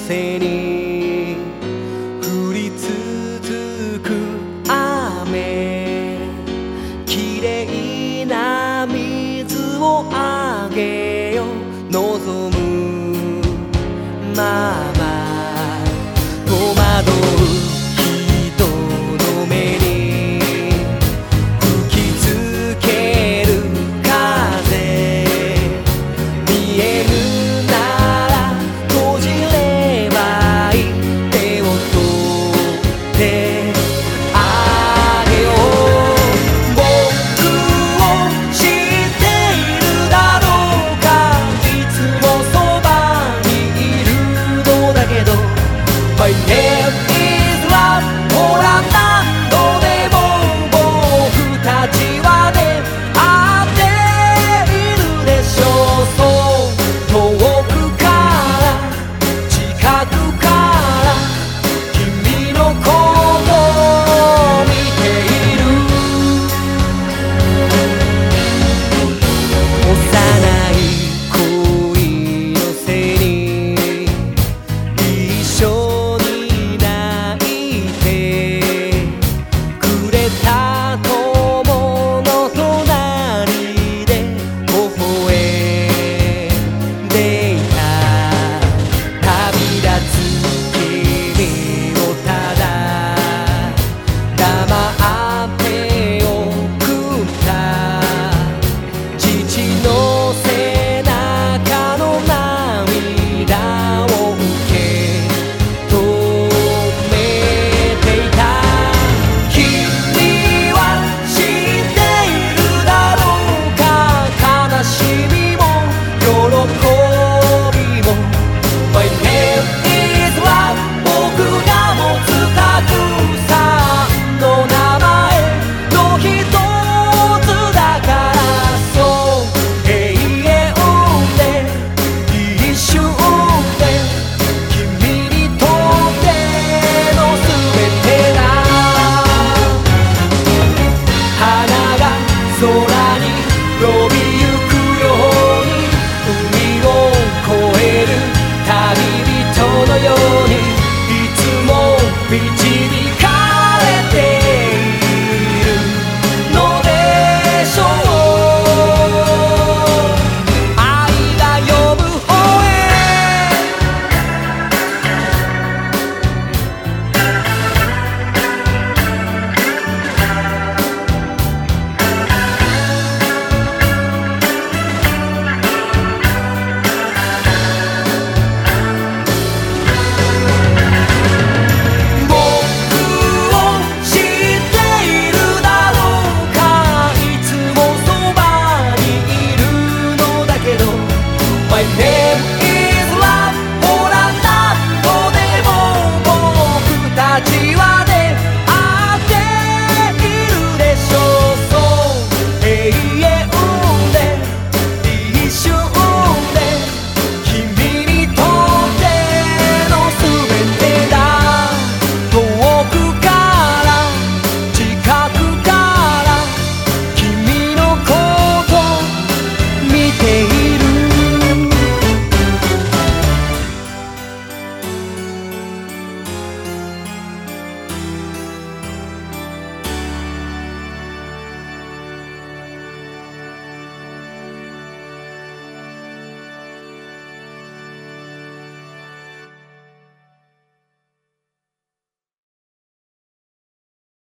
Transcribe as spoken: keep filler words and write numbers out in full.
背に降り続く雨、きれいな水をあげよ望むまま戸惑う人の目に吹きつける風、見えるなら閉じればいい、手を取ってあげよう。僕を知っているだろうか、いつもそばにいるのだけど My name is love、 ほら何度でも僕たちはね会っているでしょう。そう遠くから近くから君のことを見ている。幼い恋の背に一緒に泣いてくれた友の隣で微笑んでいた。旅立つ君をただ黙って送った。父の背中の涙を受け止めていた。君は知っているだろうか、悲しみも喜びも My name is love、 僕が持つたくさんの名前の一つだから。そう永遠で一瞬で君にとっての全てだ。花が空に伸びゆくように、海を越える旅人のように